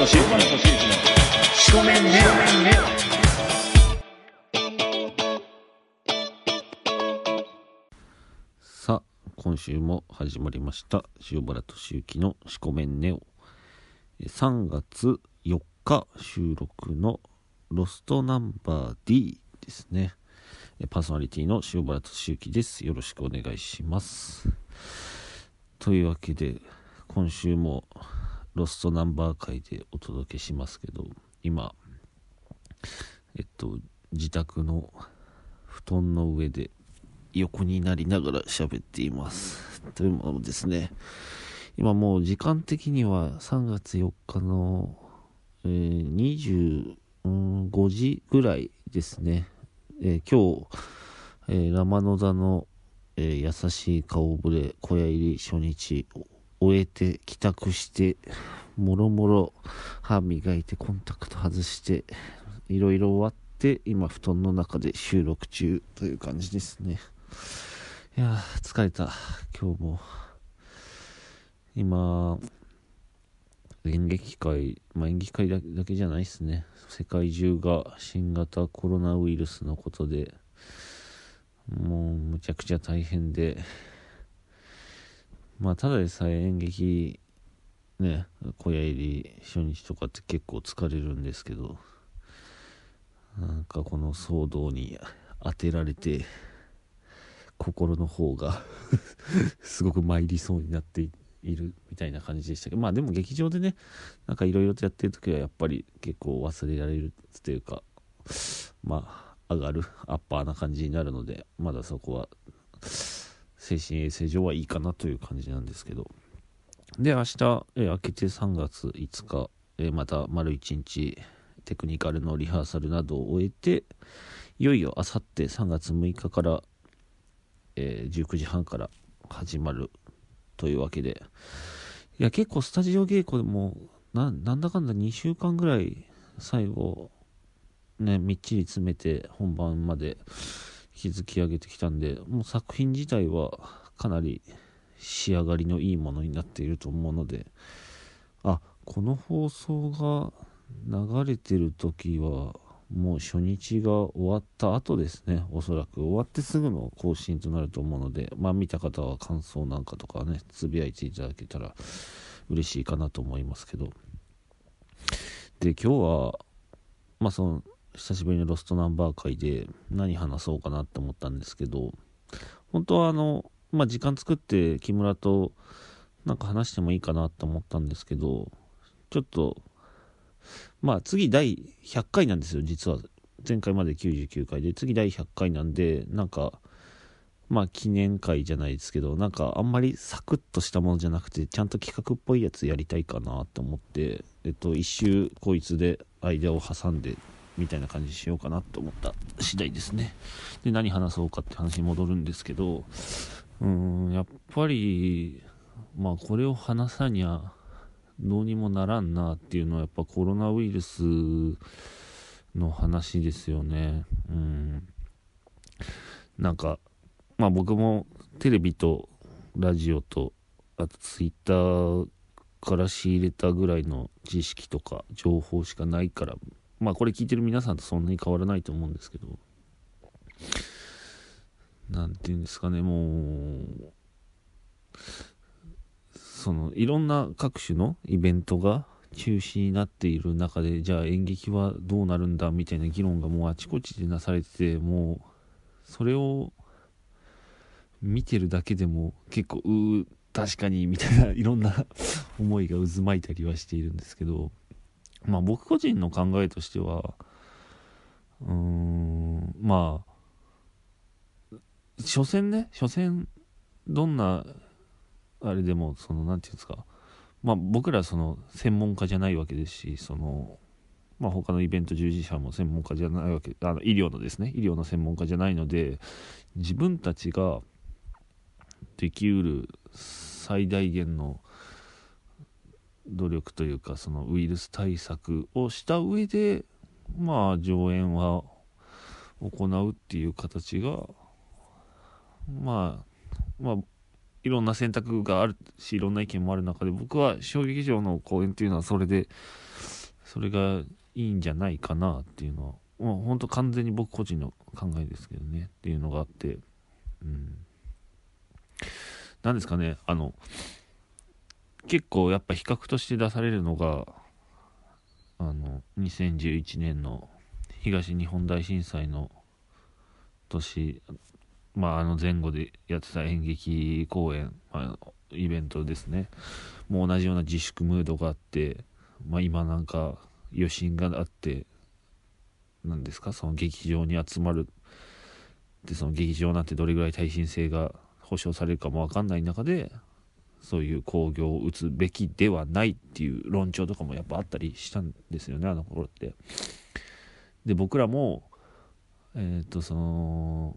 としゆきのしこめんねさあ今週も始まりました塩原敏之のしこめんネオ。3月4日収録のロストナンバー D ですね。パーソナリティの塩原敏之です。よろしくお願いします。というわけで今週もロストナンバー回でお届けしますけど、今自宅の布団の上で横になりながら喋っています。というのもですね、今もう時間的には3月4日の、25時ぐらいですね。今日、ラマノダの、優しい顔ぶれ小屋入り初日を終えて帰宅して、もろもろ歯磨いてコンタクト外していろいろ終わって、今布団の中で収録中という感じですね。いやー疲れた。今日も今演劇界、演劇界だけじゃないですね。世界中が新型コロナウイルスのことでもうむちゃくちゃ大変で、ただでさえ演劇ね、小屋入り初日とかって結構疲れるんですけど、なんかこの騒動に当てられて心の方がすごく参りそうになっているみたいな感じでしたけど、でも劇場でね、なんかいろいろとやってる時はやっぱり結構忘れられるというか、上がるアッパーな感じになるので、まだそこは精神衛生上はいいかなという感じなんですけど、で明日、明けて3月5日、また丸1日テクニカルのリハーサルなどを終えて、いよいよあさって3月6日から、19時半から始まるというわけで、いや結構スタジオ稽古でもなんだかんだ2週間ぐらい最後ねみっちり詰めて本番まで築き上げてきたんで、もう作品自体はかなり仕上がりのいいものになっていると思うので、この放送が流れてる時はもう初日が終わった後ですね。おそらく終わってすぐの更新となると思うので、見た方は感想なんかとかねつぶやいていただけたら嬉しいかなと思いますけど、で今日はその久しぶりのロストナンバー会で何話そうかなって思ったんですけど、本当は時間作って木村となんか話してもいいかなって思ったんですけど、ちょっと次第100回なんですよ。実は前回まで99回で次第100回なんで、なんか記念会じゃないですけど、なんかあんまりサクッとしたものじゃなくてちゃんと企画っぽいやつやりたいかなと思って、一周こいつで間を挟んでみたいな感じにしようかなと思った次第ですね。で何話そうかって話に戻るんですけど、やっぱりこれを話さにゃどうにもならんなっていうのはやっぱコロナウイルスの話ですよね。なんか僕もテレビとラジオとあとツイッターから仕入れたぐらいの知識とか情報しかないから、これ聞いてる皆さんとそんなに変わらないと思うんですけど、なんていうんですかね、もういろんな各種のイベントが中止になっている中で、じゃあ演劇はどうなるんだみたいな議論がもうあちこちでなされてて、もうそれを見てるだけでも結構確かにみたいないろんな思いが渦巻いたりはしているんですけど、僕個人の考えとしては所詮どんなあれでもなんていうんですか、僕ら専門家じゃないわけですし、他のイベント従事者も専門家じゃないわけ、医療のですね、医療の専門家じゃないので、自分たちができうる最大限の努力というか、ウイルス対策をした上で上演は行うっていう形がいろんな選択があるし、いろんな意見もある中で、僕は小劇場の公演っていうのはそれがいいんじゃないかなっていうのは、もう本当完全に僕個人の考えですけどねっていうのがあって、なんですかね、結構やっぱ比較として出されるのが、2011年の東日本大震災の年、前後でやってた演劇公演、イベントですね。もう同じような自粛ムードがあって、今なんか余震があって、なんですか、その劇場に集まるで、その劇場なんてどれぐらい耐震性が保証されるかも分かんない中で、そういう興行を打つべきではないっていう論調とかもやっぱあったりしたんですよね、あの頃って。で、僕らもその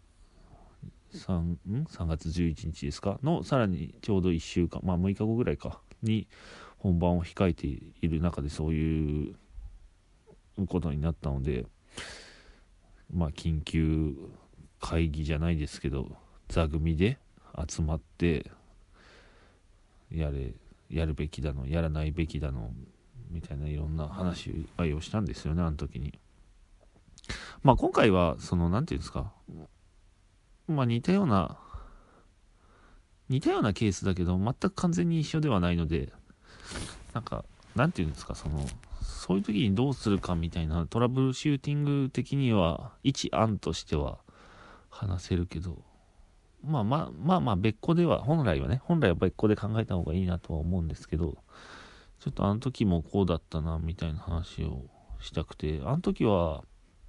3月11日ですかのさらにちょうど1週間、6日後ぐらいかに本番を控えている中でそういうことになったので、緊急会議じゃないですけど座組で集まってやるべきだのやらないべきだのみたいないろんな話し合いをしたんですよね、あの時に。今回はそのなんていうんですか、似たようなケースだけど全く完全に一緒ではないので、なんていうんですか、そういう時にどうするかみたいなトラブルシューティング的には一案としては話せるけど、別個では本来は別個で考えた方がいいなとは思うんですけど、ちょっとあの時もこうだったなみたいな話をしたくて、あの時は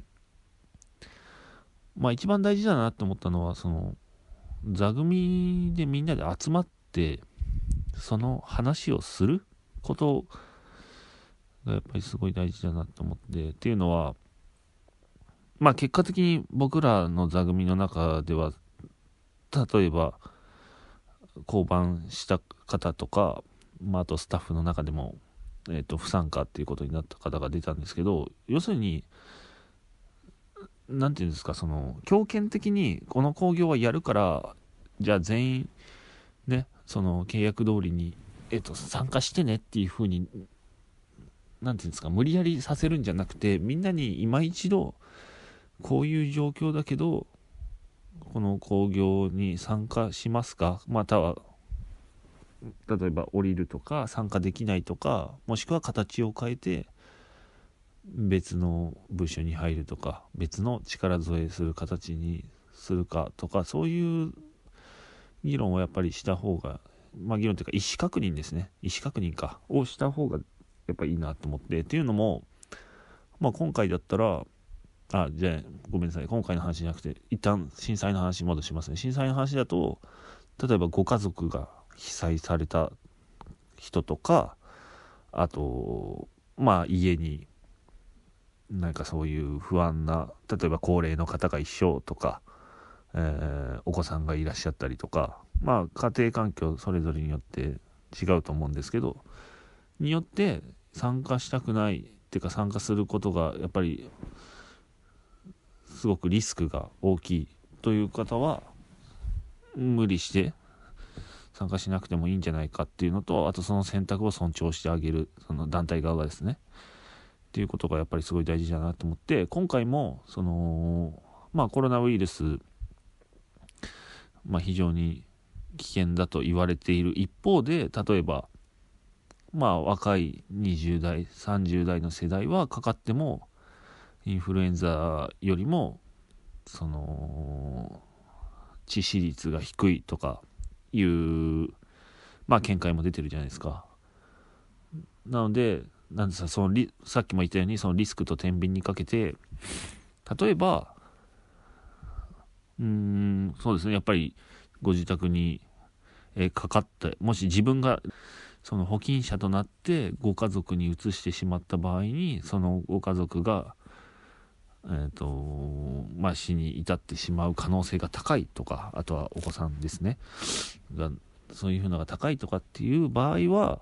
一番大事だなって思ったのは、座組でみんなで集まってその話をすることがやっぱりすごい大事だなと思って、っていうのは結果的に僕らの座組の中では、例えば降板した方とか、あとスタッフの中でも、不参加っていうことになった方が出たんですけど、要するになんていうんですか、強権的にこの興行はやるからじゃあ全員ね、その契約通りに、参加してねっていう風に、なんていうんですか、無理やりさせるんじゃなくて、みんなに今一度こういう状況だけどこの興行に参加しますか、または例えば降りるとか参加できないとか、もしくは形を変えて別の部署に入るとか別の力添えする形にするかとか、そういう議論をやっぱりした方が、議論というか意思確認ですね、意思確認をした方がやっぱりいいなと思って。っていうのも、今回だったらじゃあごめんなさい、今回の話じゃなくて一旦震災の話に戻しますね。震災の話だと、例えばご家族が被災された人とか、あと家にそういう不安な、例えば高齢の方が一緒とか、お子さんがいらっしゃったりとか、家庭環境それぞれによって違うと思うんですけど、によって参加したくないっていうか、参加することがやっぱりすごくリスクが大きいという方は無理して参加しなくてもいいんじゃないかっていうのと、あとその選択を尊重してあげる、その団体側がですねっていうことがやっぱりすごい大事だなと思って、今回もコロナウイルス、非常に危険だと言われている一方で、例えば若い20代30代の世代はかかってもインフルエンザよりも致死率が低いとかいう見解も出てるじゃないですか。なのでさっきも言ったように、そのリスクと天秤にかけて、例えばそうですね、やっぱりご自宅にかかって、もし自分がその保菌者となってご家族に移してしまった場合に、そのご家族が死に至ってしまう可能性が高いとか、あとはお子さんですねがそういうのが高いとかっていう場合は、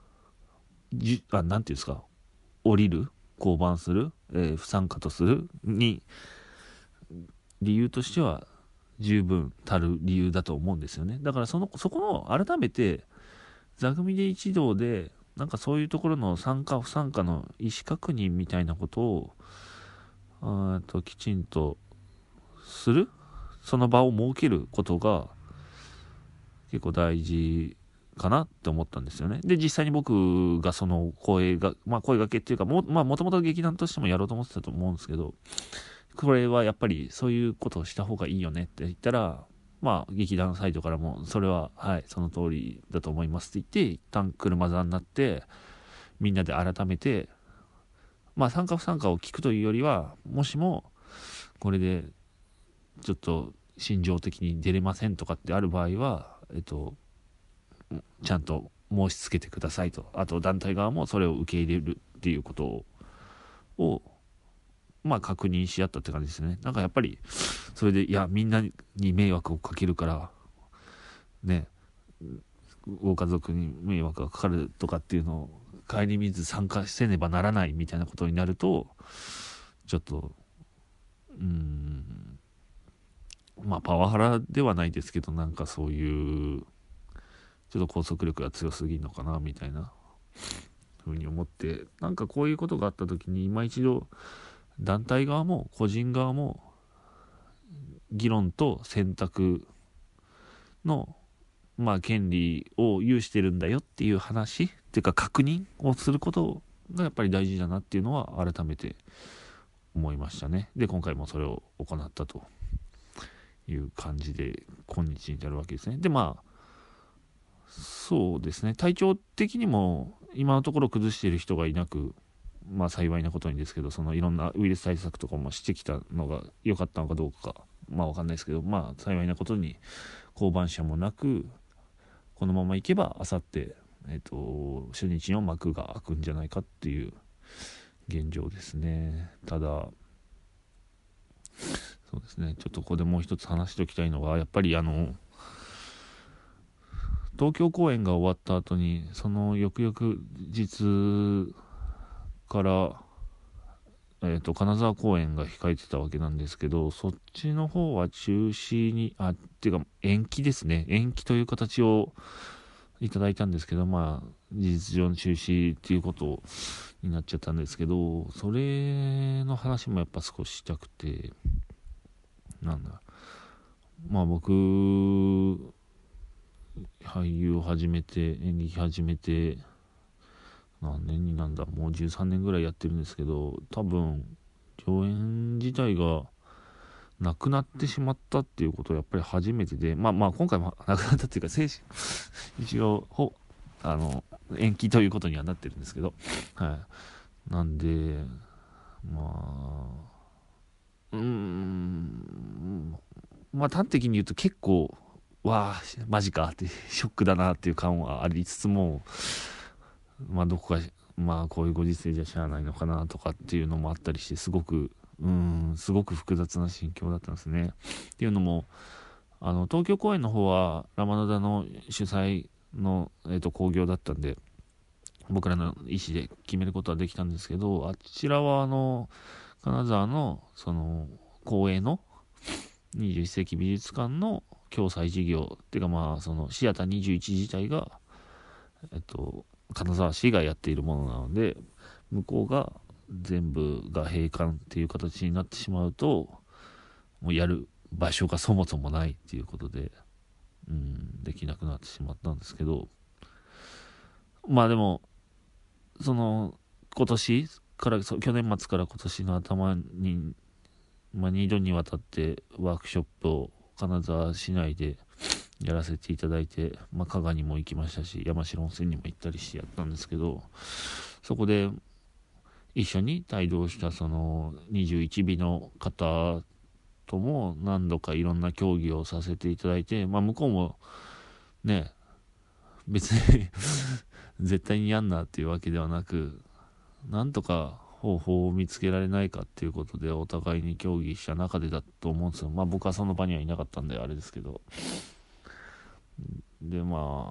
なんていうんですか、降りる、降板する、不参加とするに理由としては十分たる理由だと思うんですよね。だからそこの改めて座組で一同でなんかそういうところの参加不参加の意思確認みたいなことをきちんとする、その場を設けることが結構大事かなって思ったんですよね。で、実際に僕がその声掛けっていうかもともと劇団としてもやろうと思ってたと思うんですけど、これはやっぱりそういうことをした方がいいよねって言ったら、劇団サイドからもそれははいその通りだと思いますって言って一旦車座になってみんなで改めて参加不参加を聞くというよりは、もしもこれでちょっと心情的に出れませんとかってある場合はちゃんと申し付けてくださいと、あと団体側もそれを受け入れるっていうことを確認し合ったって感じですね。なんかやっぱりそれでみんなに迷惑をかけるからね、ご家族に迷惑がかかるとかっていうのを顧みず参加せねばならないみたいなことになるとちょっとパワハラではないですけど、なんかそういうちょっと拘束力が強すぎるのかなみたいなふうに思って、なんかこういうことがあった時に今一度団体側も個人側も議論と選択の権利を有してるんだよっていう話っていうか確認をすることがやっぱり大事だなっていうのは改めて思いましたね。で今回もそれを行ったという感じで今日に至るわけですね。でそうですね、体調的にも今のところ崩している人がいなく、幸いなことにですけど、そのいろんなウイルス対策とかもしてきたのが良かったのかどうかわかんないですけど、幸いなことに降板者もなく、このままいけばあさって初日の幕が開くんじゃないかっていう現状ですね。ただそうですね、ちょっとここでもう一つ話しておきたいのは、やっぱり東京公演が終わった後にその翌々日から金沢公演が控えてたわけなんですけど、そっちの方は中止にっていうか延期ですね、延期という形をいただいたんですけど、事実上の中止っていうことになっちゃったんですけど、それの話もやっぱ少ししたくて、僕俳優を始めて演劇始めて何年になんだ、もう13年ぐらいやってるんですけど、多分上演自体がなくなってしまったっていうことはやっぱり初めてで、今回もなくなったっていうか一応延期ということにはなってるんですけど、なんで端的に言うと結構マジかってショックだなっていう感はありつつも、どこかこういうご時世じゃしゃあないのかなとかっていうのもあったりして、すごく複雑な心境だったんですね。っていうのも東京公演の方はラマダダの主催の、興行だったんで僕らの意思で決めることはできたんですけど、あちらは金沢のその公営の21世紀美術館の共催事業っていうかそのシアター21自体が金沢市がやっているものなので、向こうが全部が閉館っていう形になってしまうと、もうやる場所がそもそもないっていうことでできなくなってしまったんですけど、でもその今年から去年末から今年の頭に2度にわたってワークショップを金沢市内でやらせていただいて、加賀にも行きましたし山城温泉にも行ったりしてやったんですけど、そこで一緒に帯同したその21尾の方とも何度かいろんな協議をさせていただいて、向こうもね別に絶対にやんなっていうわけではなく、なんとか方法を見つけられないかっていうことでお互いに協議した中でだと思うんですよ。僕はその場にはいなかったんであれですけど、で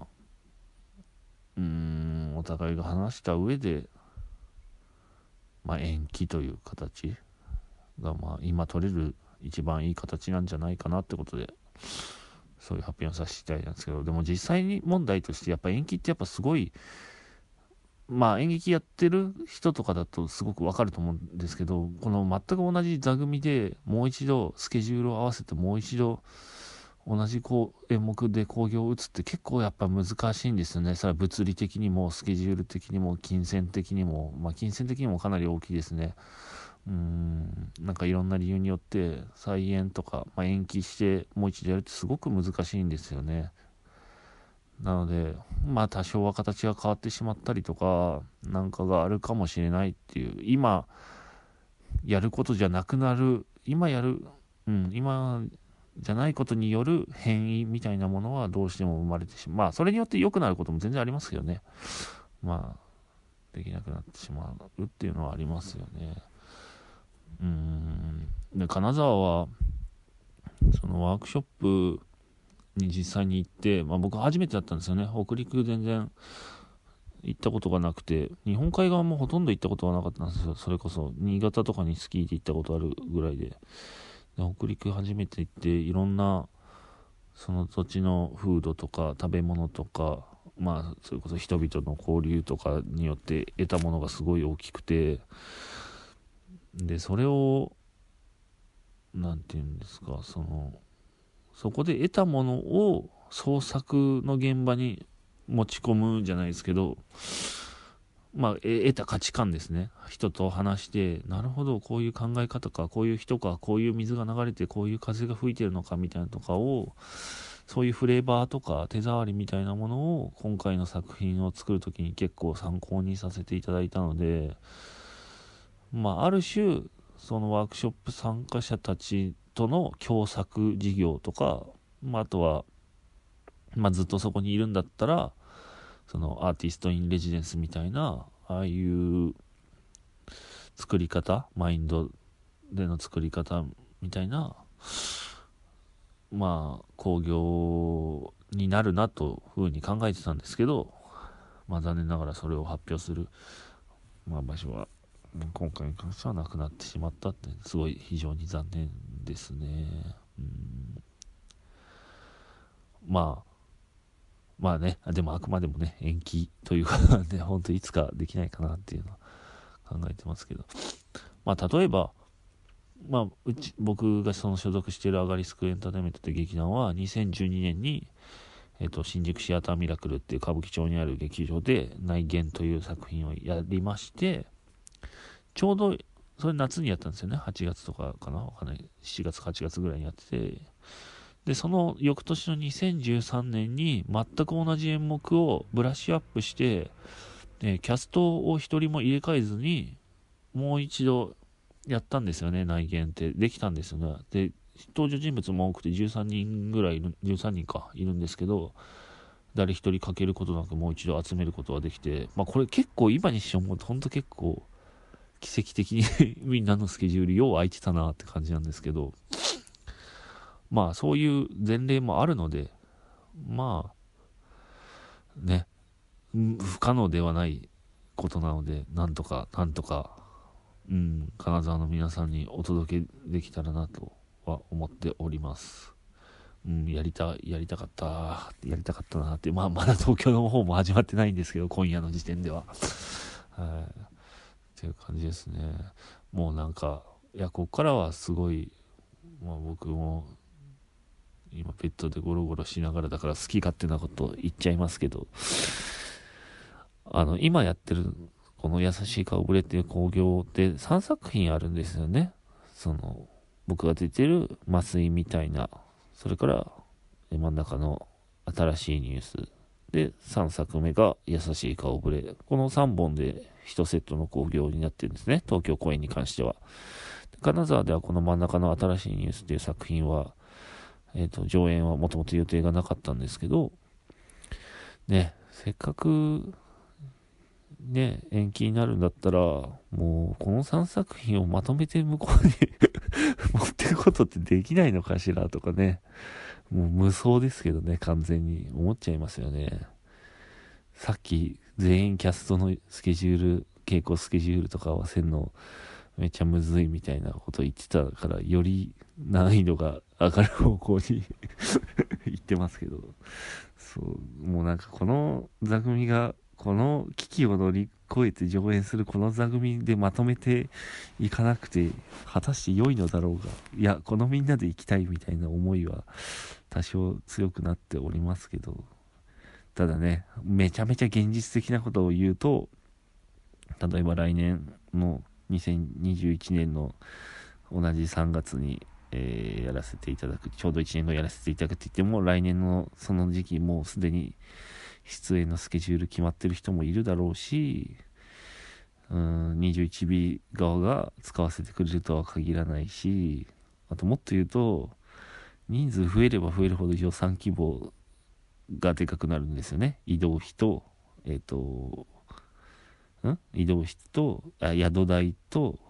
お互いが話した上で延期という形が今取れる一番いい形なんじゃないかなってことで、そういう発表をさせていただいたんですけど、でも実際に問題としてやっぱ延期ってやっぱすごい、演劇やってる人とかだとすごくわかると思うんですけど、この全く同じ座組でもう一度スケジュールを合わせてもう一度同じ演目で興行を打つって結構やっぱ難しいんですよね。それは物理的にもスケジュール的にも金銭的にも、金銭的にもかなり大きいですね。なんかいろんな理由によって再演とか、延期してもう一度やるってすごく難しいんですよね。なので多少は形が変わってしまったりとかなんかがあるかもしれないっていう、今やることじゃなくなる、今じゃないことによる変異みたいなものはどうしても生まれてしまう。それによって良くなることも全然ありますけどね。できなくなってしまうっていうのはありますよね。で金沢はそのワークショップに実際に行って、僕初めてだったんですよね。北陸全然行ったことがなくて、日本海側もほとんど行ったことはなかったんですよ。それこそ新潟とかにスキーで行ったことあるぐらいで、北陸初めて行っていろんなその土地の風土とか食べ物とか、それこそ人々の交流とかによって得たものがすごい大きくて、でそれをなんていうんですか、そこで得たものを創作の現場に持ち込むじゃないですけど、得た価値観ですね。人と話して、なるほど、こういう考え方か、こういう人か、こういう水が流れて、こういう風が吹いてるのかみたいなとかを、そういうフレーバーとか手触りみたいなものを今回の作品を作るときに結構参考にさせていただいたので、ある種そのワークショップ参加者たちとの共作事業とか、あとは、ずっとそこにいるんだったらそのアーティストインレジデンスみたいなああいう作り方、マインドでの作り方みたいな興行になるなというふうに考えてたんですけど、残念ながらそれを発表する、場所は今回に関してはなくなってしまったって、すごい非常に残念ですね。でもあくまでもね延期というかね、本当いつかできないかなっていうのは考えてますけど、例えば僕がその所属しているアガリスクエンターテインメントという劇団は2012年に、新宿シアターミラクルっていう歌舞伎町にある劇場で内見という作品をやりまして、ちょうどそれ夏にやったんですよね。8月とかかな、わかんない、7月8月ぐらいにやってて、でその翌年の2013年に全く同じ演目をブラッシュアップして、キャストを一人も入れ替えずにもう一度やったんですよね。内見ってできたんですよね。で登場人物も多くて13人ぐらい13人かいるんですけど、誰一人欠けることなくもう一度集めることができて、これ結構今にして思うと本当結構奇跡的にみんなのスケジュールよう空いてたなって感じなんですけど、そういう前例もあるので、不可能ではないことなので、なんとか金沢の皆さんにお届けできたらなとは思っております。やりたかったなって、まだ東京の方も始まってないんですけど、今夜の時点ではっていう感じですね。もうここからはすごい、僕も今ベッドでゴロゴロしながらだから好き勝手なこと言っちゃいますけど、今やってるこの優しい顔ぶれっていう興行って3作品あるんですよね。僕が出てる麻酔みたいな、それから真ん中の新しいニュースで、3作目が優しい顔ぶれ、この3本で1セットの興行になってるんですね、東京公演に関しては。金沢ではこの真ん中の新しいニュースっていう作品は、上演はもともと予定がなかったんですけどね、せっかくね延期になるんだったら、もうこの3作品をまとめて向こうに持っていくことってできないのかしらとかね、もう無双ですけどね、完全に思っちゃいますよね。さっき全員キャストのスケジュール、稽古スケジュールとか合わせるのめっちゃむずいみたいなこと言ってたから、より難易度が上がる方向に行ってますけど、そう、もうなんかこの座組が、この危機を乗り越えて上演するこの座組でまとめていかなくて、果たして良いのだろうが、いや、このみんなで行きたいみたいな思いは多少強くなっておりますけど、ただね、めちゃめちゃ現実的なことを言うと、例えば来年の2021年の同じ3月に、やらせていただく、ちょうど1年後やらせていただくって言っても、来年のその時期もうすでに出演のスケジュール決まってる人もいるだろうし、21B 側が使わせてくれるとは限らないし、あともっと言うと、人数増えれば増えるほど予算規模がでかくなるんですよね。移動費と、移動費と、宿代と、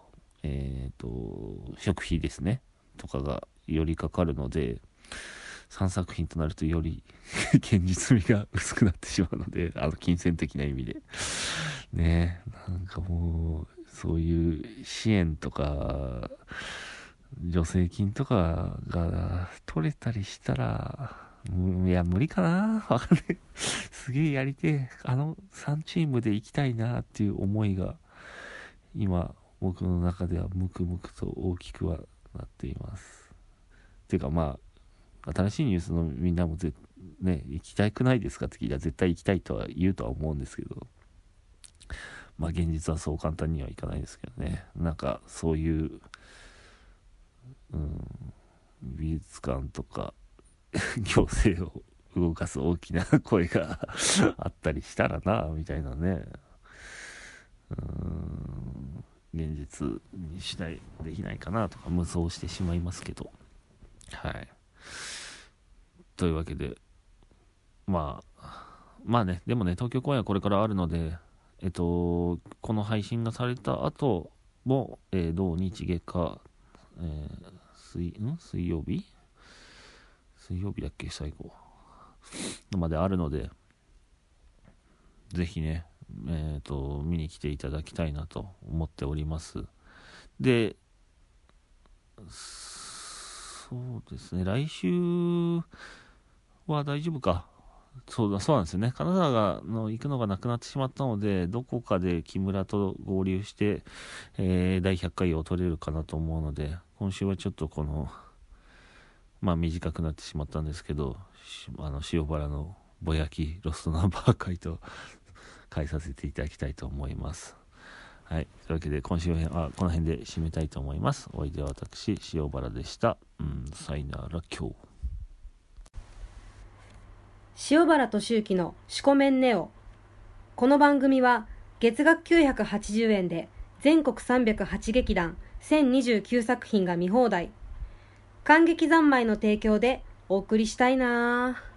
食費ですね。とかがよりかかるので、3作品となるとより現実味が薄くなってしまうので、金銭的な意味で。ねえ、なんかもう、そういう支援とか、助成金とかが取れたりしたら、いや、無理かなわかんない。すげえやりてえ。3チームで行きたいなっていう思いが、今、僕の中ではムクムクと大きくはなっています。ていうかまあ、新しいニュースのみんなもね、行きたくないですかって聞いたら絶対行きたいとは言うとは思うんですけど、まあ現実はそう簡単にはいかないですけどね。なんかそういう、美術館とか行政を動かす大きな声があったりしたらなみたいなね、現実にしないできないかなとか無双してしまいますけど、はい。というわけで、まあね、でもね、東京公演はこれからあるので、この配信がされた後も、土日月火、水曜日だっけ、最後まであるので、ぜひね、見に来ていただきたいなと思っております。で、そうですね、来週は大丈夫か。そうなんですよね。金沢行くのがなくなってしまったので、どこかで木村と合流して、第100回を取れるかなと思うので、今週はちょっと短くなってしまったんですけど、塩原のぼやきロストナンバー回と返させていただきたいと思います。はい。というわけで、今週はこの辺で締めたいと思います。お相手は私、塩原でした。さよなら、今日。 塩原俊之のシコメンネオ。この番組は月額980円で全国308劇団1029作品が見放題。観劇三昧の提供でお送りしたいなぁ。